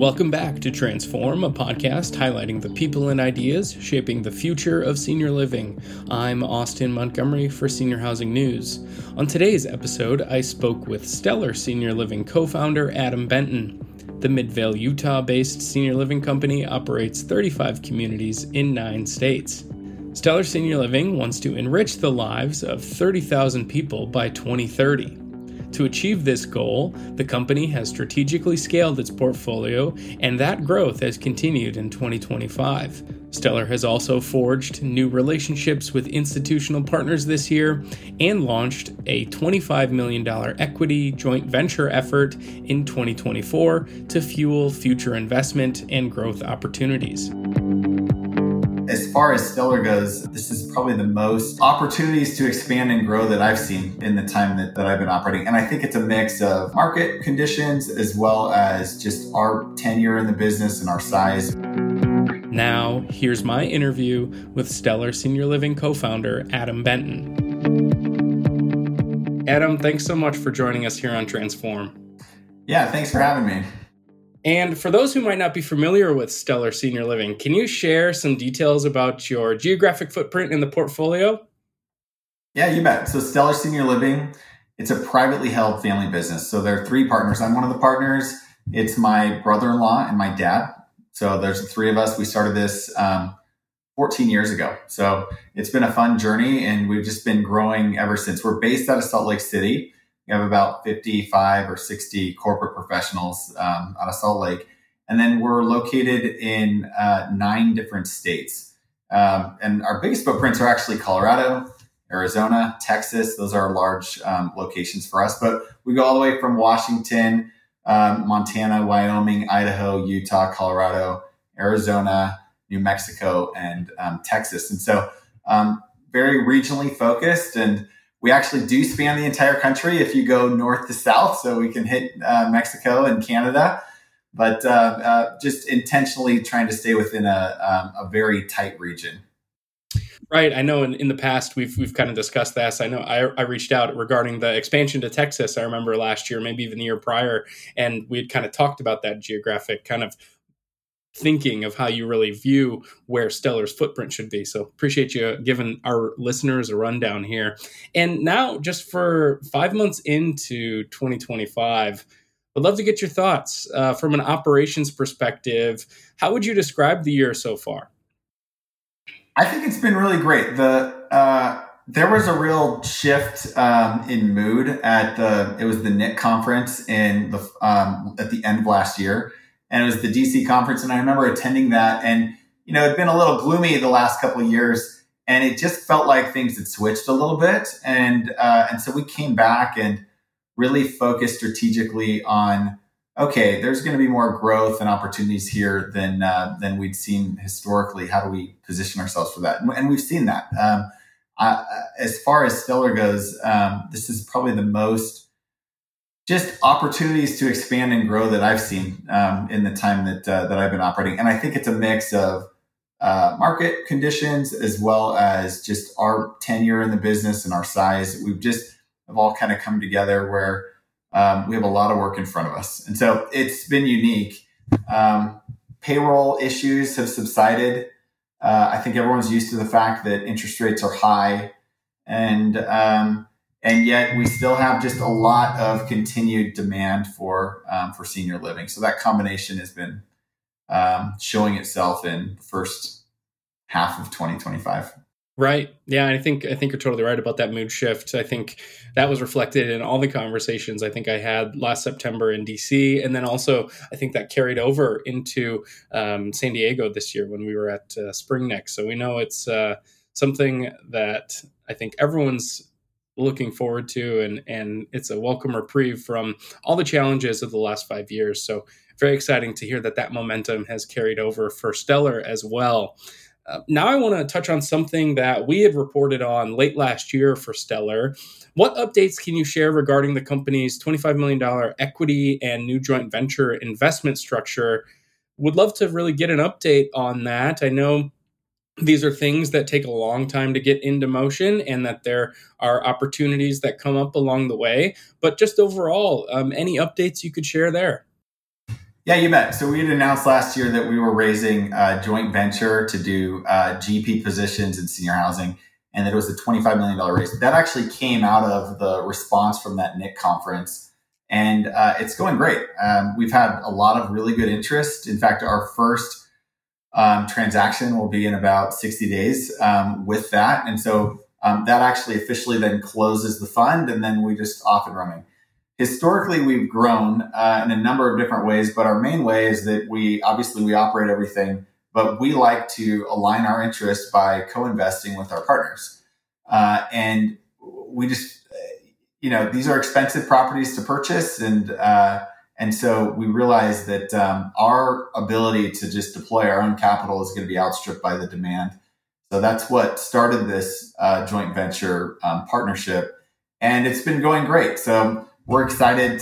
Welcome back to Transform, a podcast highlighting the people and ideas shaping the future of senior living. I'm Austin Montgomery for Senior Housing News. On today's episode, I spoke with Stellar Senior Living co-founder Adam Benton. The Midvale, Utah-based senior living company operates 35 communities in 9 states. Stellar Senior Living wants to enrich the lives of 30,000 people by 2030. To achieve this goal, the company has strategically scaled its portfolio, and that growth has continued in 2025. Stellar has also forged new relationships with institutional partners this year and launched a $25 million equity joint venture effort in 2024 to fuel future investment and growth opportunities. As far as Stellar goes, this is probably the most opportunities to expand and grow that I've seen in the time that I've been operating. And I think it's a mix of market conditions as well as just our tenure in the business and our size. Now, here's my interview with Stellar Senior Living co-founder Adam Benton. Adam, thanks so much for joining us here on Transform. Yeah, thanks for having me. And for those who might not be familiar with Stellar Senior Living, can you share some details about your geographic footprint in the portfolio? Yeah, you bet. So Stellar Senior Living, it's a privately held family business. So there are 3 partners. I'm one of the partners. It's my brother-in-law and my dad. So there's the 3 of us. We started this 14 years ago. So it's been a fun journey, and we've just been growing ever since. We're based out of Salt Lake City. We have about 55 or 60 corporate professionals out of Salt Lake. And then we're located in 9 different states. And our biggest footprints are actually Colorado, Arizona, Texas. Those are large locations for us. But we go all the way from Washington, Montana, Wyoming, Idaho, Utah, Colorado, Arizona, New Mexico, and Texas. And so very regionally focused, and we actually do span the entire country if you go north to south, so we can hit Mexico and Canada, but just intentionally trying to stay within a very tight region. Right. I know in the past we've kind of discussed this. I know I reached out regarding the expansion to Texas. I remember last year, maybe even the year prior, and we had kind of talked about that geographic kind of thinking of how you really view where Stellar's footprint should be. So appreciate you giving our listeners a rundown here. And now, just for 5 months into 2025, I'd love to get your thoughts from an operations perspective. How would you describe the year so far? I think it's been really great. There was a real shift in mood at the NIC conference at the end of last year. And it was the DC conference. And I remember attending that, and, it'd been a little gloomy the last couple of years, and it just felt like things had switched a little bit. And so we came back and really focused strategically on, okay, there's going to be more growth and opportunities here than we'd seen historically. How do we position ourselves for that? And we've seen that. As far as Stellar goes, this is probably the most just opportunities to expand and grow that I've seen in the time that I've been operating. And I think it's a mix of market conditions as well as just our tenure in the business and our size. Have all kind of come together where we have a lot of work in front of us. And so it's been unique. Payroll issues have subsided. I think everyone's used to the fact that interest rates are high, and yet we still have just a lot of continued demand for senior living. So that combination has been showing itself in the first half of 2025. Right. Yeah, I think you're totally right about that mood shift. I think that was reflected in all the conversations I think I had last September in DC. And then also, I think that carried over into San Diego this year when we were at Spring Next. So we know it's something that I think everyone's looking forward to, and it's a welcome reprieve from all the challenges of the last 5 years. So very exciting to hear that momentum has carried over for Stellar as well. Now I want to touch on something that we had reported on late last year for Stellar. What updates can you share regarding the company's $25 million equity and new joint venture investment structure? Would love to really get an update on that. I know these are things that take a long time to get into motion, and that there are opportunities that come up along the way. But just overall, any updates you could share there? Yeah, you bet. So we had announced last year that we were raising a joint venture to do GP positions in senior housing, and that it was a $25 million raise. That actually came out of the response from that NIC conference, and it's going great. We've had a lot of really good interest. In fact, our first transaction will be in about 60 days with that, and so that actually officially then closes the fund, and then we just off and running. Historically, we've grown in a number of different ways, but our main way is that we operate everything, but we like to align our interests by co-investing with our partners. And we just, these are expensive properties to purchase. And so we realize that our ability to just deploy our own capital is going to be outstripped by the demand. So that's what started this joint venture partnership. And it's been going great. So we're excited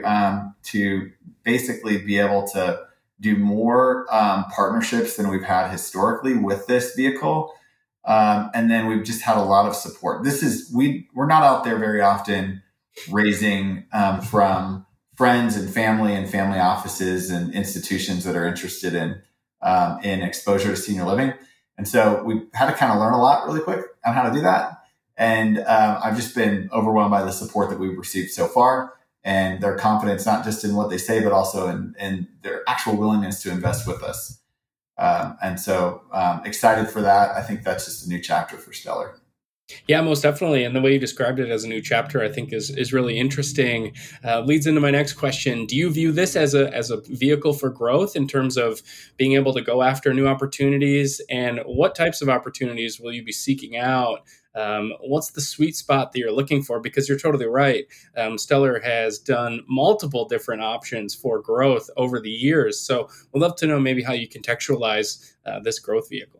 to basically be able to do more partnerships than we've had historically with this vehicle, and then we've just had a lot of support. We're not out there very often raising from friends and family offices and institutions that are interested in exposure to senior living, and so we had to kind of learn a lot really quick on how to do that. And I've just been overwhelmed by the support that we've received so far and their confidence, not just in what they say, but also in their actual willingness to invest with us. And so excited for that. I think that's just a new chapter for Stellar. Yeah, most definitely. And the way you described it as a new chapter, I think is really interesting. Leads into my next question. Do you view this as a vehicle for growth in terms of being able to go after new opportunities? And what types of opportunities will you be seeking out? What's the sweet spot that you're looking for? Because you're totally right. Stellar has done multiple different options for growth over the years. So we'd love to know maybe how you contextualize this growth vehicle.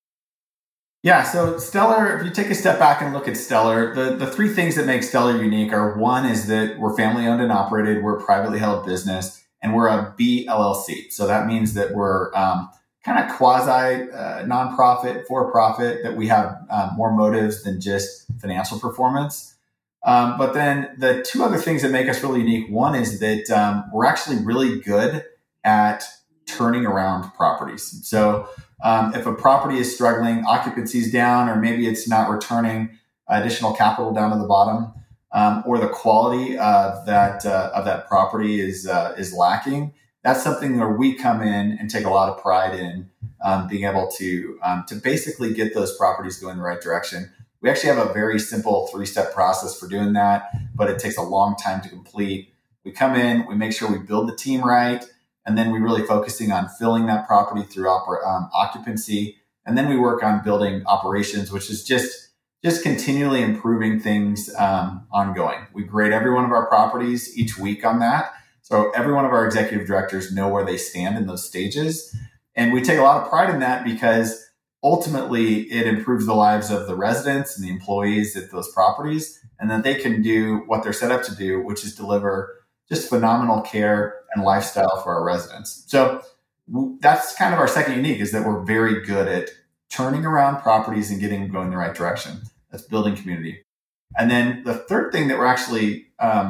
Yeah, so Stellar, if you take a step back and look at Stellar, the three things that make Stellar unique are, one is that we're family owned and operated, we're a privately held business, and we're a BLLC. So that means that we're kind of quasi nonprofit, for profit, that we have more motives than just financial performance. But then the two other things that make us really unique, one is that we're actually really good at turning around properties. So if a property is struggling, occupancy is down, or maybe it's not returning additional capital down to the bottom, or the quality of that property is lacking, that's something where we come in and take a lot of pride in being able to basically get those properties going in the right direction. We actually have a very simple 3-step process for doing that, but it takes a long time to complete. We come in, we make sure we build the team right, and then we're really focusing on filling that property through occupancy. And then we work on building operations, which is just continually improving things ongoing. We grade every one of our properties each week on that. So every one of our executive directors know where they stand in those stages. And we take a lot of pride in that because ultimately it improves the lives of the residents and the employees at those properties, and that they can do what they're set up to do, which is deliver just phenomenal care and lifestyle for our residents. So that's kind of our second unique, is that we're very good at turning around properties and getting them going in the right direction. That's building community. And then the third thing that we're actually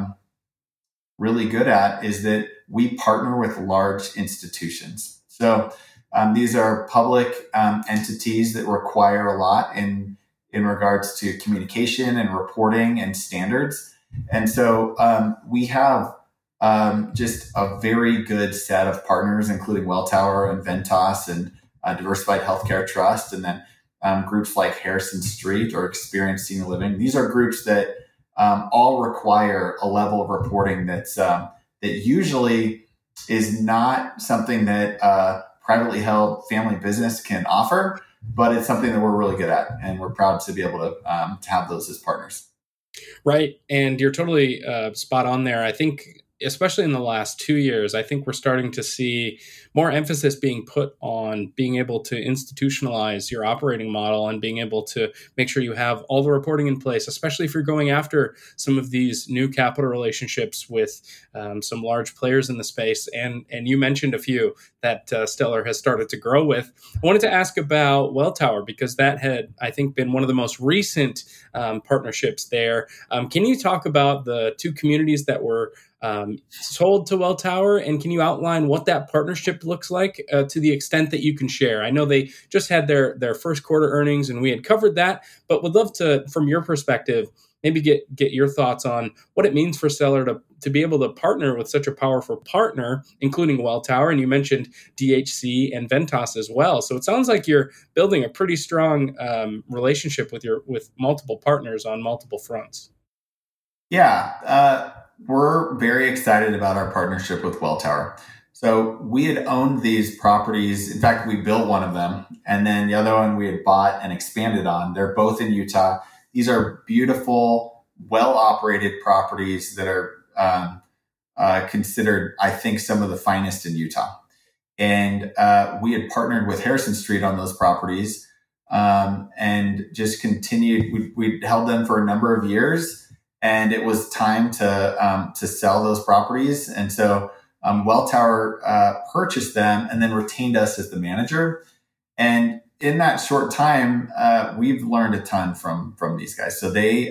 really good at is that we partner with large institutions. So these are public entities that require a lot in regards to communication and reporting and standards. And so we have just a very good set of partners, including Welltower and Ventas and Diversified Healthcare Trust, and then groups like Harrison Street or Experience Senior Living. These are groups that all require a level of reporting that usually is not something that privately held family business can offer, but it's something that we're really good at, and we're proud to be able to have those as partners. Right, and you're totally spot on there. I think, especially in the last 2 years, I think we're starting to see more emphasis being put on being able to institutionalize your operating model and being able to make sure you have all the reporting in place, especially if you're going after some of these new capital relationships with some large players in the space. And you mentioned a few that Stellar has started to grow with. I wanted to ask about Welltower, because that had, I think, been one of the most recent partnerships there. Can you talk about the two communities that were sold to Welltower? And can you outline what that partnership looks like to the extent that you can share? I know they just had their first quarter earnings and we had covered that, but would love to, from your perspective, maybe get your thoughts on what it means for Stellar to be able to partner with such a powerful partner, including Welltower. And you mentioned DHC and Ventas as well. So it sounds like you're building a pretty strong relationship with multiple partners on multiple fronts. Yeah, we're very excited about our partnership with Welltower. So we had owned these properties. In fact, we built one of them, and then the other one we had bought and expanded on. They're both in Utah. These are beautiful, well-operated properties that are considered, I think, some of the finest in Utah. And we had partnered with Harrison Street on those properties and just continued. We'd held them for a number of years, and it was time to sell those properties. And so Welltower purchased them and then retained us as the manager. And in that short time, we've learned a ton from these guys. So they,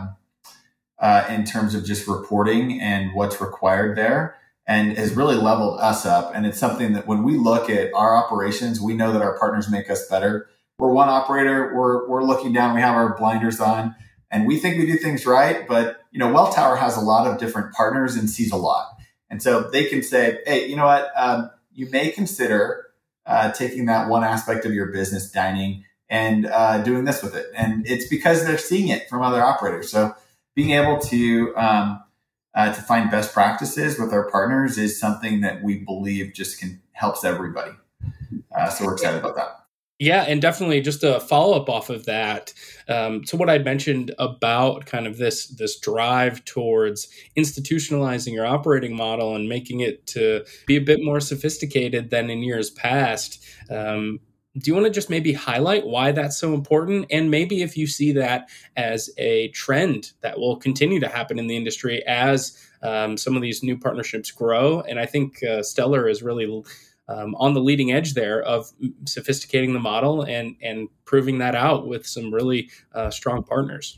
in terms of just reporting and what's required there, and has really leveled us up. And it's something that when we look at our operations, we know that our partners make us better. We're one operator. We're looking down. We have our blinders on, and we think we do things right. But Welltower has a lot of different partners and sees a lot, and so they can say, "Hey, you know what? You may consider." Taking that one aspect of your business, dining, and doing this with it. And it's because they're seeing it from other operators. So being able to find best practices with our partners is something that we believe just helps everybody. So we're excited about that. Yeah, and definitely just a follow-up off of that. So what I mentioned about kind of this drive towards institutionalizing your operating model and making it to be a bit more sophisticated than in years past. Do you want to just maybe highlight why that's so important? And maybe if you see that as a trend that will continue to happen in the industry as some of these new partnerships grow. And I think Stellar is really on the leading edge there of sophisticating the model and proving that out with some really strong partners.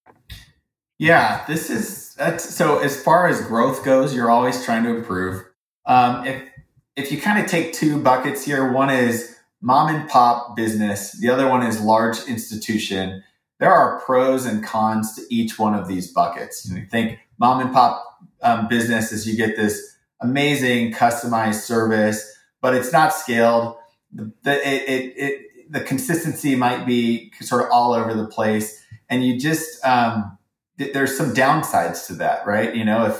Yeah, so as far as growth goes, you're always trying to improve. If you kind of take two buckets here, one is mom and pop business. The other one is large institution. There are pros and cons to each one of these buckets. You think mom and pop business is you get this amazing customized service, but it's not scaled. The consistency might be sort of all over the place, and you just there's some downsides to that, right?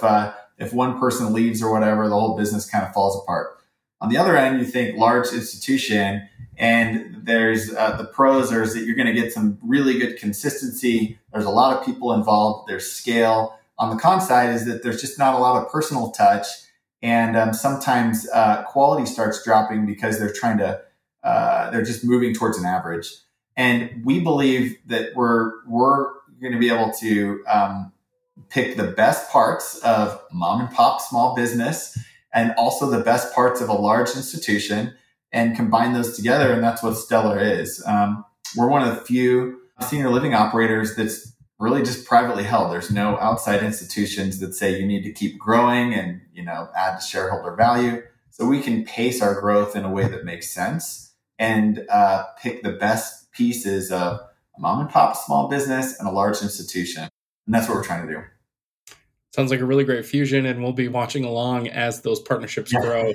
If one person leaves or whatever, the whole business kind of falls apart. On the other end, you think large institution, and there's the pros are that you're going to get some really good consistency. There's a lot of people involved. There's scale. On the con side is that there's just not a lot of personal touch. And sometimes quality starts dropping because they're they're just moving towards an average. And we believe that we're going to be able to pick the best parts of mom and pop small business and also the best parts of a large institution and combine those together. And that's what Stellar is. We're one of the few senior living operators that's really just privately held. There's no outside institutions that say you need to keep growing and, add to shareholder value. So we can pace our growth in a way that makes sense and pick the best pieces of a mom and pop small business and a large institution. And that's what we're trying to do. Sounds like a really great fusion, and we'll be watching along as those partnerships grow.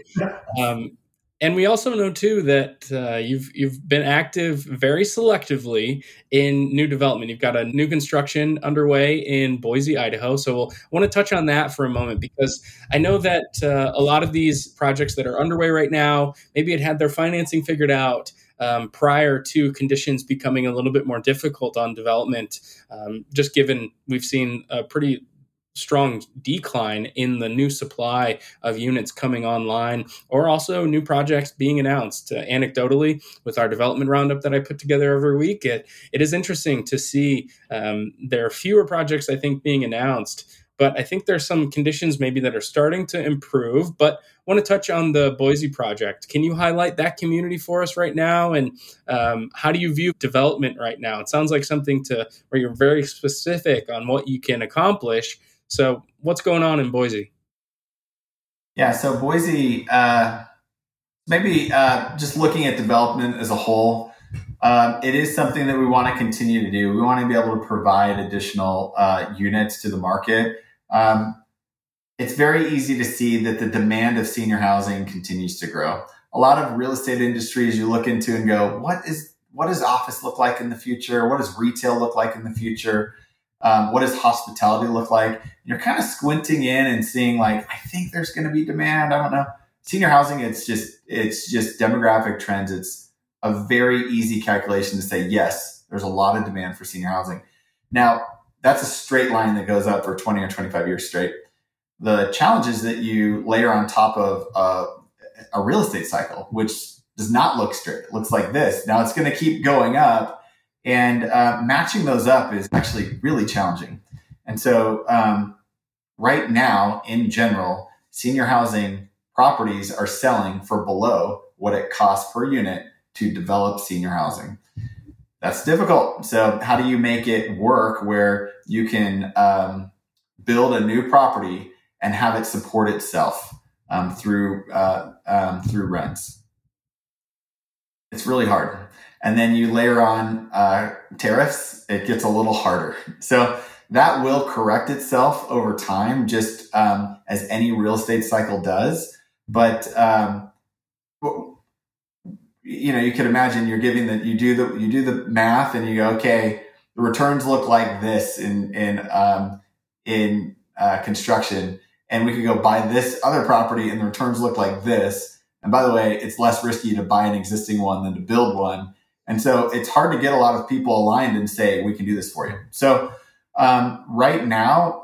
And we also know, too, that you've been active very selectively in new development. You've got a new construction underway in Boise, Idaho. So I want to touch on that for a moment, because I know that a lot of these projects that are underway right now, maybe it had their financing figured out prior to conditions becoming a little bit more difficult on development, just given we've seen a pretty strong decline in the new supply of units coming online, or also new projects being announced. Anecdotally, with our development roundup that I put together every week, it is interesting to see there are fewer projects, I think, being announced. But I think there's some conditions maybe that are starting to improve. But I want to touch on the Boise project. Can you highlight that community for us right now? And how do you view development right now? It sounds like something where you're very specific on what you can accomplish. So what's going on in Boise? Yeah. So Boise, maybe just looking at development as a whole, it is something that we want to continue to do. We want to be able to provide additional units to the market. It's very easy to see that the demand of senior housing continues to grow. A lot of real estate industries you look into and go, what does office look like in the future? What does retail look like in the future? What does hospitality look like? And you're kind of squinting in and seeing like, I think there's going to be demand. I don't know. Senior housing, it's just demographic trends. It's a very easy calculation to say, yes, there's a lot of demand for senior housing. Now, that's a straight line that goes up for 20 or 25 years straight. The challenges that you layer on top of a real estate cycle, which does not look straight. It looks like this. Now it's going to keep going up, and matching those up is actually really challenging. And so right now, in general, senior housing properties are selling for below what it costs per unit to develop senior housing. That's difficult. So how do you make it work where you can build a new property and have it support itself through rents? It's really hard. And then you layer on tariffs, it gets a little harder. So that will correct itself over time, just as any real estate cycle does. But you could imagine you're giving that you do the math and you go, okay, the returns look like this in construction, and we could go buy this other property and the returns look like this. And by the way, it's less risky to buy an existing one than to build one. And so it's hard to get a lot of people aligned and say, we can do this for you. So right now,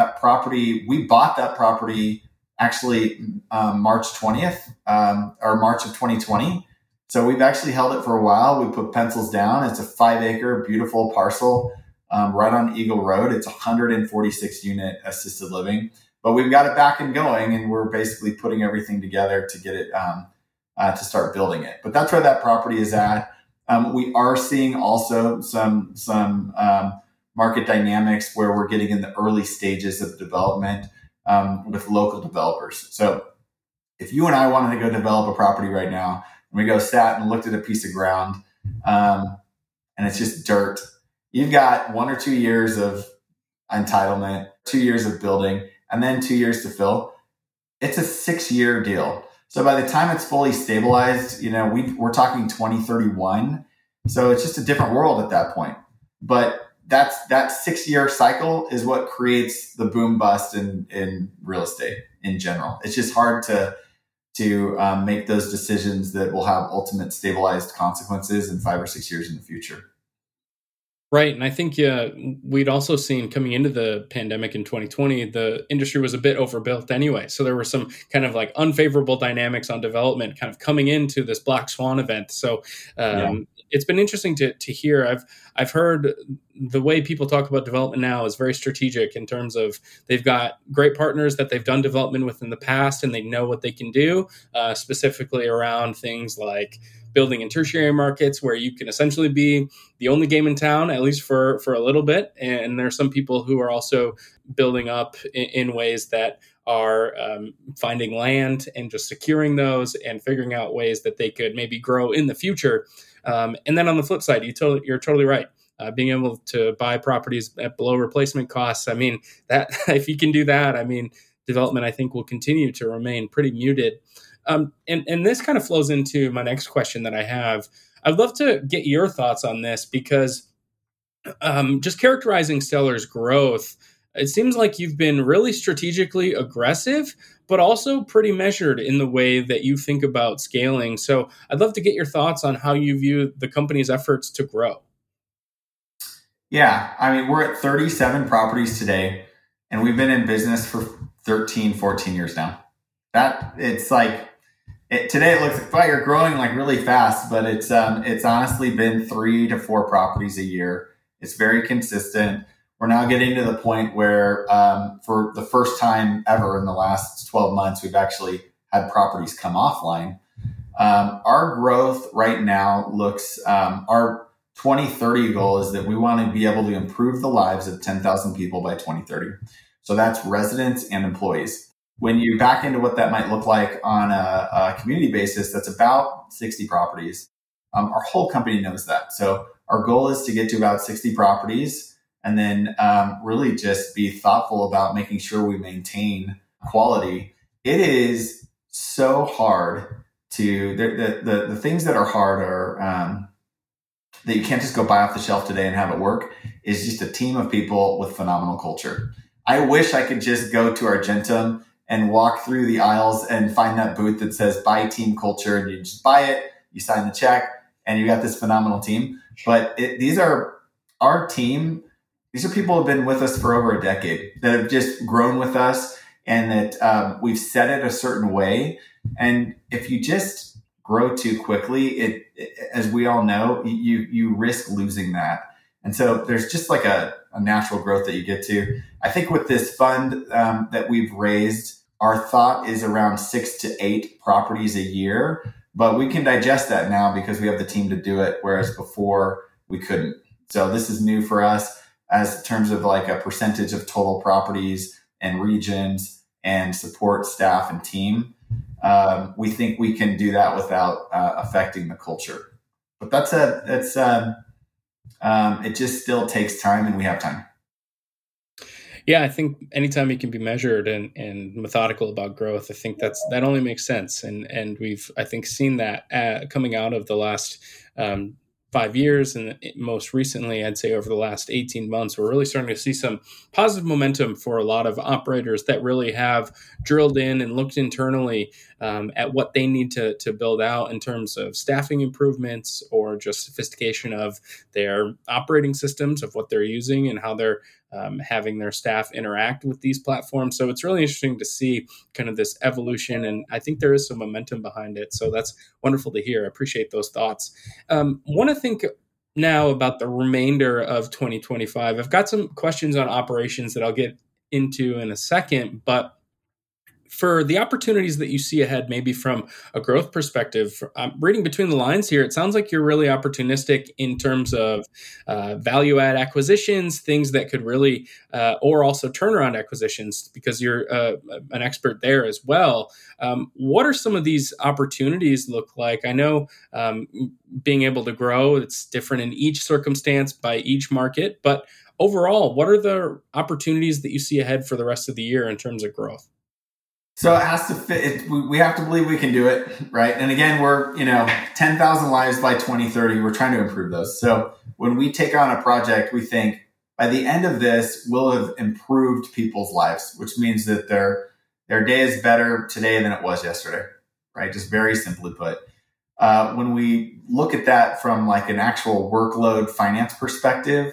we bought that property actually March 20th or March of 2020. So we've actually held it for a while. We put pencils down. It's a 5-acre, beautiful parcel right on Eagle Road. It's 146 unit assisted living. But we've got it back and going, and we're basically putting everything together to get it to start building it. But that's where that property is at. We are seeing also some market dynamics where we're getting in the early stages of development with local developers. So if you and I wanted to go develop a property right now, and we go sat and looked at a piece of ground, and it's just dirt, you've got 1 or 2 years of entitlement, 2 years of building, and then 2 years to fill. It's a 6-year deal. So by the time it's fully stabilized, we're talking 2031. So it's just a different world at that point. But that 6-year cycle is what creates the boom bust in real estate in general. It's just hard to make those decisions that will have ultimate stabilized consequences in 5 or 6 years in the future. Right. And I think we'd also seen coming into the pandemic in 2020, the industry was a bit overbuilt anyway. So there were some kind of like unfavorable dynamics on development kind of coming into this Black Swan event. So It's been interesting to hear. I've heard the way people talk about development now is very strategic in terms of they've got great partners that they've done development with in the past and they know what they can do, specifically around things like building in tertiary markets where you can essentially be the only game in town, at least for a little bit. And there are some people who are also building up in ways that are finding land and just securing those and figuring out ways that they could maybe grow in the future. And then on the flip side, you're totally right. Being able to buy properties at below replacement costs. I mean, that if you can do that, development, I think, will continue to remain pretty muted. And this kind of flows into my next question that I have. I'd love to get your thoughts on this because just characterizing Stellar's growth, it seems like you've been really strategically aggressive, but also pretty measured in the way that you think about scaling. So I'd love to get your thoughts on how you view the company's efforts to grow. Yeah, we're at 37 properties today, and we've been in business for 13, 14 years now. Today it looks like, wow, you're growing like really fast, but it's honestly been 3 to 4 properties a year. It's very consistent. We're now getting to the point where for the first time ever in the last 12 months, we've actually had properties come offline. Our growth right now looks, our 2030 goal is that we want to be able to improve the lives of 10,000 people by 2030. So that's residents and employees. when you back into what that might look like on a community basis, that's about 60 properties. Our whole company knows that. So our goal is to get to about 60 properties and then really just be thoughtful about making sure we maintain quality. It is so hard to, the things that are hard are that you can't just go buy off the shelf today and have it work, is just a team of people with phenomenal culture. I wish I could just go to Argentum and walk through the aisles and find that booth that says buy team culture, and you just buy it, you sign the check, and you got this phenomenal team. But these are our team. These are people who have been with us for over a decade that have just grown with us, and that we've set it a certain way. And if you just grow too quickly, as we all know, you risk losing that. And so there's just like a natural growth that you get to. I think with this fund that we've raised, our thought is around 6 to 8 properties a year, but we can digest that now because we have the team to do it, whereas before we couldn't. So this is new for us as in terms of like a percentage of total properties and regions and support staff and team. We think we can do that without affecting the culture. But it just still takes time, and we have time. Yeah, I think anytime you can be measured and methodical about growth, I think that only makes sense. And we've, I think, seen that coming out of the last 5 years, and most recently, I'd say over the last 18 months, we're really starting to see some positive momentum for a lot of operators that really have drilled in and looked internally at what they need to build out in terms of staffing improvements or just sophistication of their operating systems, of what they're using and how they're having their staff interact with these platforms. So it's really interesting to see kind of this evolution, and I think there is some momentum behind it. So that's wonderful to hear. I appreciate those thoughts. Want to think now about the remainder of 2025. I've got some questions on operations that I'll get into in a second, but for the opportunities that you see ahead, maybe from a growth perspective, reading between the lines here, it sounds like you're really opportunistic in terms of value add acquisitions, things that could really, or also turnaround acquisitions, because you're an expert there as well. What are some of these opportunities look like? I know being able to grow, it's different in each circumstance by each market, but overall, what are the opportunities that you see ahead for the rest of the year in terms of growth? So it has to fit. We have to believe we can do it, right? And again, we're 10,000 lives by 2030. We're trying to improve those. So when we take on a project, we think by the end of this, we'll have improved people's lives, which means that their day is better today than it was yesterday, right? Just very simply put. When we look at that from like an actual workload finance perspective,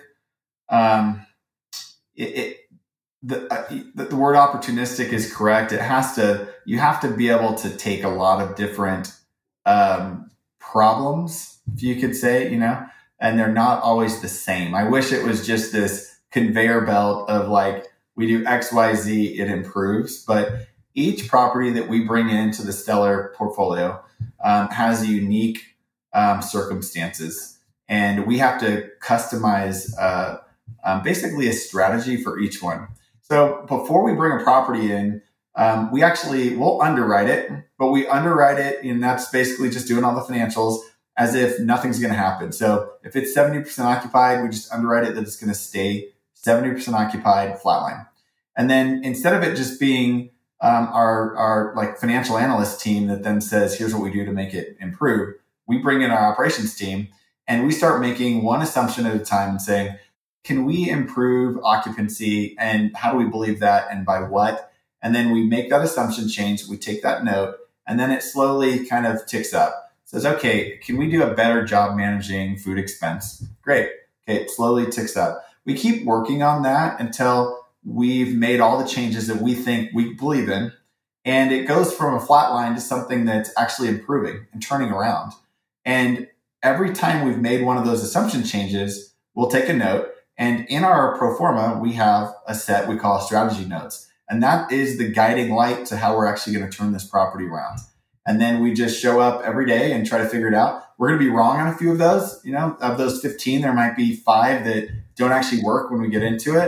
the word opportunistic is correct. You have to be able to take a lot of different problems, if you could say, and they're not always the same. I wish it was just this conveyor belt of like, we do X, Y, Z, it improves. But each property that we bring into the Stellar portfolio has unique circumstances, and we have to customize basically a strategy for each one. So before we bring a property in, we'll underwrite it, but we underwrite it, and that's basically just doing all the financials as if nothing's going to happen. So if it's 70% occupied, we just underwrite it that it's going to stay 70% occupied, flatline. And then instead of it just being our like financial analyst team that then says, here's what we do to make it improve, we bring in our operations team and we start making one assumption at a time and saying, can we improve occupancy, and how do we believe that, and by what? And then we make that assumption change. We take that note, and then it slowly kind of ticks up. It says, okay, can we do a better job managing food expense? Great. Okay, it slowly ticks up. We keep working on that until we've made all the changes that we think we believe in, and it goes from a flat line to something that's actually improving and turning around. And every time we've made one of those assumption changes, we'll take a note. And in our pro forma, we have a set we call strategy notes. And that is the guiding light to how we're actually going to turn this property around. And then we just show up every day and try to figure it out. We're going to be wrong on a few of those. Of those 15, there might be 5 that don't actually work when we get into it.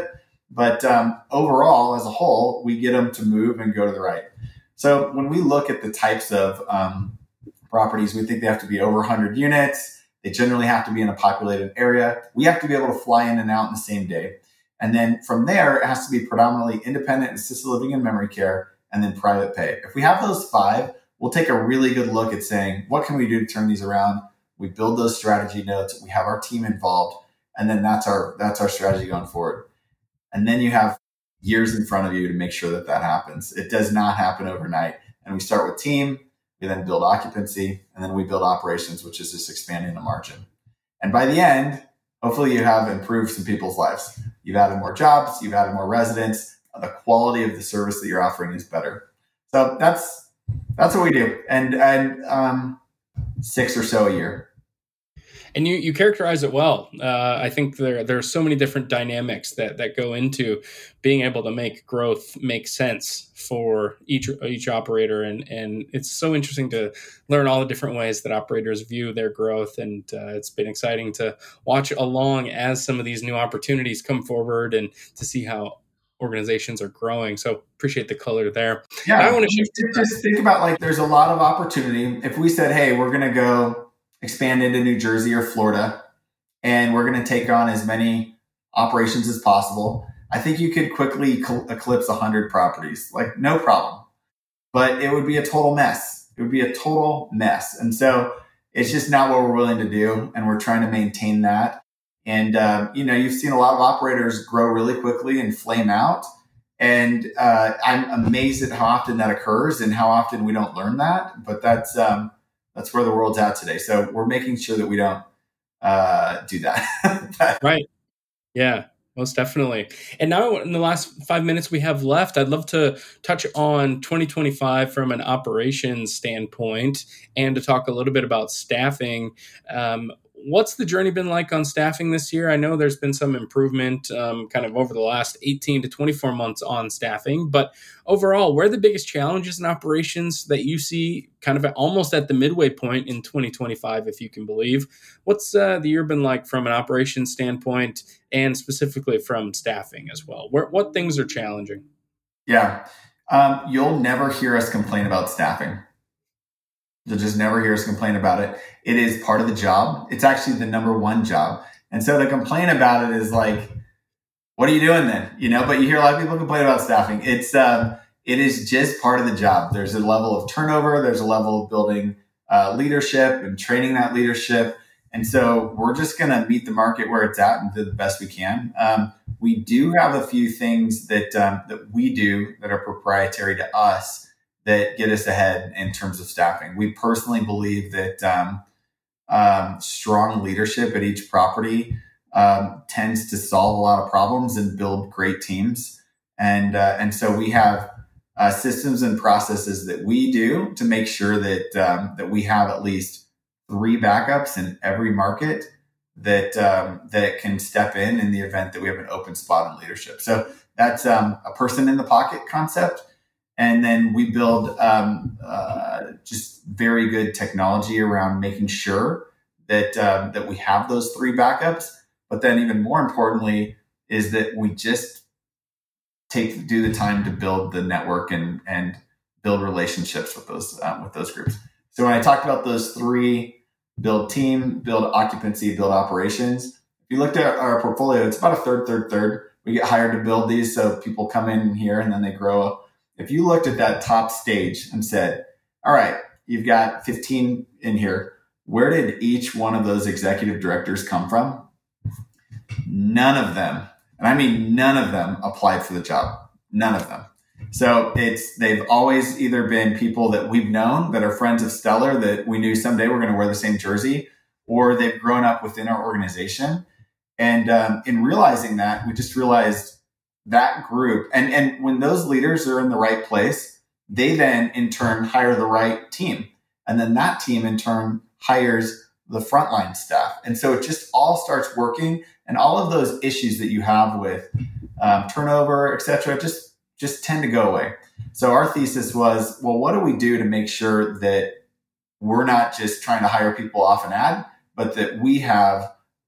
But overall, as a whole, we get them to move and go to the right. So when we look at the types of properties, we think they have to be over 100 units. They generally have to be in a populated area. We have to be able to fly in and out in the same day. And then from there, it has to be predominantly independent, assisted living, and memory care, and then private pay. If we have those five, we'll take a really good look at saying, what can we do to turn these around? We build those strategy notes. We have our team involved, and then that's our strategy going forward. And then you have years in front of you to make sure that that happens. It does not happen overnight. And we start with team, we then build occupancy, and then we build operations, which is just expanding the margin. And by the end, hopefully you have improved some people's lives. You've added more jobs, you've added more residents, the quality of the service that you're offering is better. So that's what we do. And 6 or so a year. And you characterize it well. I think there are so many different dynamics that go into being able to make growth make sense for each operator. And it's so interesting to learn all the different ways that operators view their growth. And it's been exciting to watch along as some of these new opportunities come forward and to see how organizations are growing. So appreciate the color there. Yeah, I want to just think about, like, there's a lot of opportunity. If we said, hey, we're going to go expand into New Jersey or Florida, and we're going to take on as many operations as possible, I think you could quickly eclipse 100 properties, like no problem. But it would be a total mess. It would be a total mess. And so it's just not what we're willing to do. And we're trying to maintain that. And, you've seen a lot of operators grow really quickly and flame out. And I'm amazed at how often that occurs and how often we don't learn that. But that's where the world's at today. So we're making sure that we don't do that. Right. Yeah, most definitely. And now in the last 5 minutes we have left, I'd love to touch on 2025 from an operations standpoint and to talk a little bit about staffing. What's the journey been like on staffing this year? I know there's been some improvement kind of over the last 18 to 24 months on staffing, but overall, where are the biggest challenges in operations that you see kind of almost at the midway point in 2025, if you can believe? What's the year been like from an operations standpoint and specifically from staffing as well? What things are challenging? Yeah. You'll never hear us complain about staffing. You'll just never hear us complain about it. It is part of the job. It's actually the number one job. And so to complain about it is like, what are you doing then? But you hear a lot of people complain about staffing. It is just part of the job. There's a level of turnover. There's a level of building leadership and training that leadership. And so we're just going to meet the market where it's at and do the best we can. We do have a few things that we do that are proprietary to us that get us ahead in terms of staffing. We personally believe that strong leadership at each property tends to solve a lot of problems and build great teams. And so we have systems and processes that we do to make sure that we have at least 3 backups in every market that can step in the event that we have an open spot in leadership. So that's a person in the pocket concept. And then we build just very good technology around making sure that we have those 3 backups. But then even more importantly is that we just do the time to build the network and build relationships with those groups. So when I talked about those 3, build team, build occupancy, build operations, if you looked at our portfolio, it's about a third. We get hired to build these, so people come in here and then they grow. If you looked at that top stage and said, all right, you've got 15 in here, where did each one of those executive directors come from? None of them, and I mean none of them, applied for the job. None of them. So they've always either been people that we've known that are friends of Stellar that we knew someday we're going to wear the same jersey, or they've grown up within our organization. And in realizing that, we just realized that group, and when those leaders are in the right place, they then in turn hire the right team. And then that team in turn hires the frontline staff. And so it just all starts working. And all of those issues that you have with turnover, et cetera, just tend to go away. So our thesis was, well, what do we do to make sure that we're not just trying to hire people off an ad, but that we have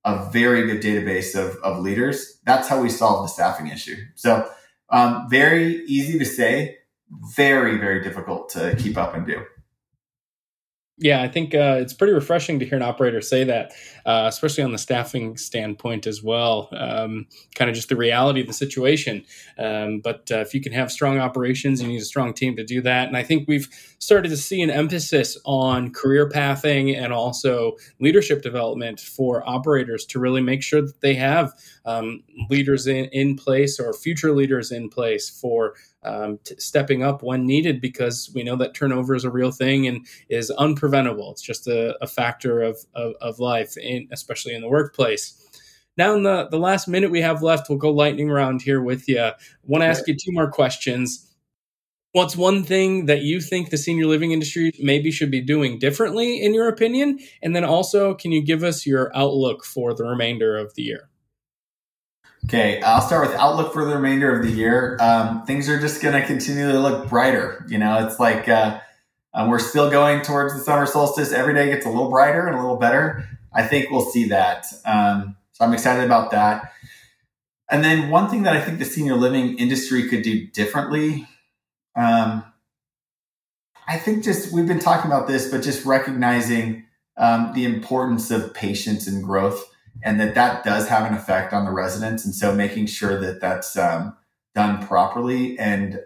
a very good database of leaders. That's how we solve the staffing issue. So very easy to say, very, very difficult to keep up and do. Yeah, I think it's pretty refreshing to hear an operator say that, especially on the staffing standpoint as well. Kind of just the reality of the situation. But if you can have strong operations, you need a strong team to do that. And I think we've started to see an emphasis on career pathing and also leadership development for operators to really make sure that they have leaders in place or future leaders in place for stepping up when needed, because we know that turnover is a real thing and is unpreventable. It's just a factor of life, especially in the workplace. Now, in the last minute we have left, we'll go lightning round here with you. I want to ask you two more questions. What's one thing that you think the senior living industry maybe should be doing differently, in your opinion? And then also, can you give us your outlook for the remainder of the year? Okay, I'll start with outlook for the remainder of the year. Things are just going to continue to look brighter. It's like we're still going towards the summer solstice. Every day gets a little brighter and a little better. I think we'll see that. So I'm excited about that. And then one thing that I think the senior living industry could do differently, I think we've been talking about this, but just recognizing the importance of patience and growth, and that does have an effect on the residents. And so making sure that that's done properly and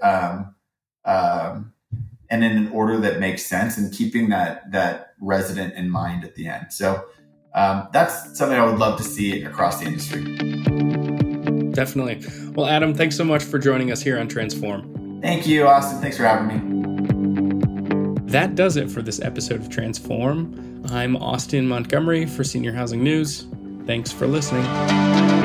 in an order that makes sense, and keeping that resident in mind at the end. So that's something I would love to see across the industry. Definitely. Well, Adam, thanks so much for joining us here on Transform. Thank you, Austin. Thanks for having me. That does it for this episode of Transform. I'm Austin Montgomery for Senior Housing News. Thanks for listening.